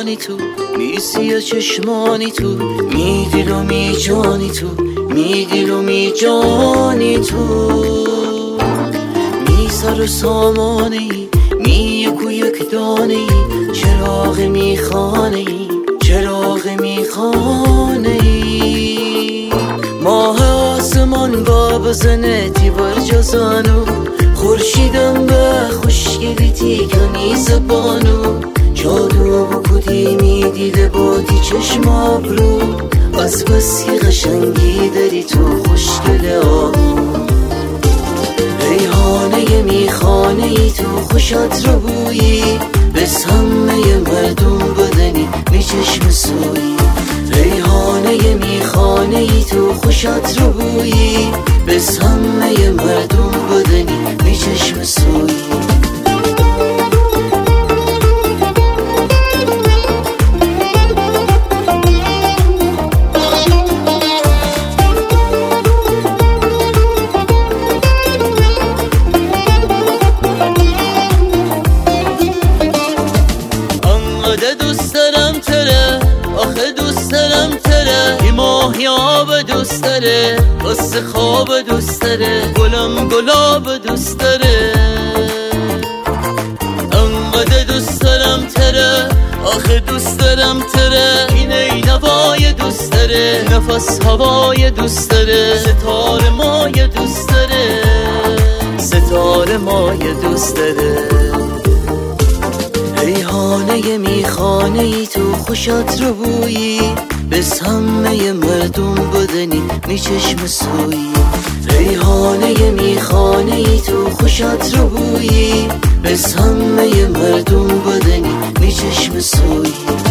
میخوانی تو، میسی چشمانی تو، میدیل و میجانی تو، میدیل و میجانی تو. سر سامانه ای، می یک و یک دانه ای، چراغ میخانه ای، چراغ میخانه ای. ماه آسمان با بزنه دیوار جزانو، خورشیدم به خوشگلی تیکنی زبانو. جادو بکودی میدیده بادی چشم آبرو، از بس که قشنگی داری تو خوشگل آبرو. ریحانه میخانه ای تو خوشت رو بویی، بس همه مردم بدنی می چشم سویی. ریحانه میخانه ای تو خوشت رو بویی، بس همه مردم بدنی می چشم سویی. دوست دارم تره، آخه دوست دارم تره. این ماهیاب دوست داره، واسه خواب دوست داره، گلم گلاب دوست داره. انقدر دوست دارم تره، آخه دوست دارم تره. این نوای دوست داره، نفس هوای دوست داره، ستاره مای دوست داره، ستاره مای دوست داره. ریحانه میخانه ای تو خوشت رو بویی، بس همه مردم بدنی می چشم سویی. ریحانه میخانه ای تو خوشت رو بویی، بس همه مردم بدنی می چشم سویی.